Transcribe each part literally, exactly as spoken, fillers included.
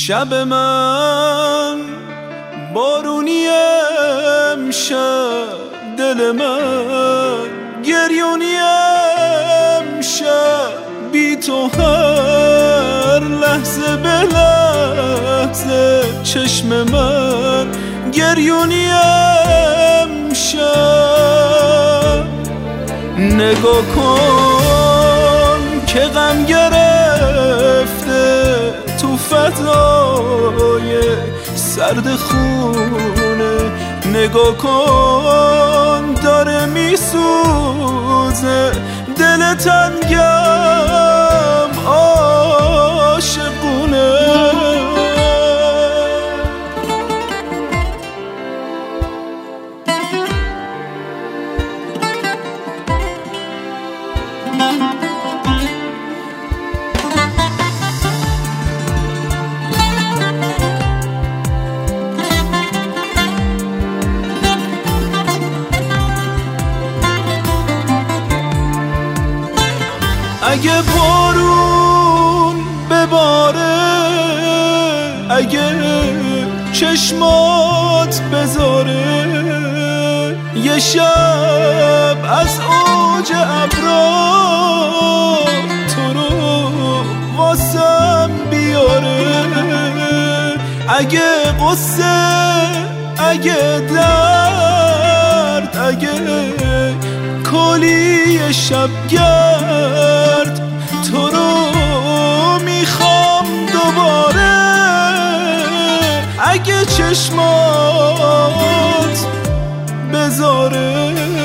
شب من بارونی امشب، دل من گریونی امشب، بی تو هر لحظه به لحظه چشم من گریونی امشب. نگاه کن که غم گرفته تو فضای سرد خونه، نگاه کن داره میسوزه دل تنگم عاشقونه. اگه بارون بباره، اگه چشمات بذاره، یه شب از اوج ابرا تو رو واسم بیاره، اگه قصه، اگه درد، اگه کلی شبگرد، تو رو میخوام دوباره. اگه چشمات بذاره،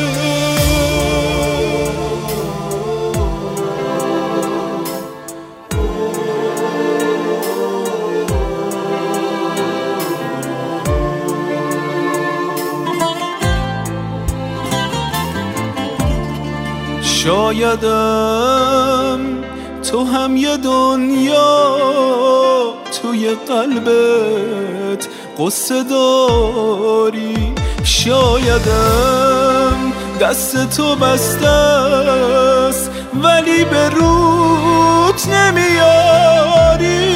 شایدم تو هم یه دنیا توی قلبت قصه داری، شایدم دست تو بسته است ولی به روت نمیاری.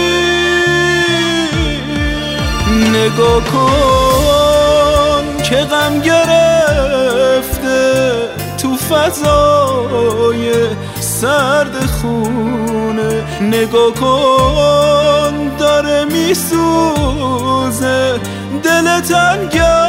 نگاه کن که غم گرفته تو فضای سرد خونه، نگاه کن داره میسوزه دل تنگم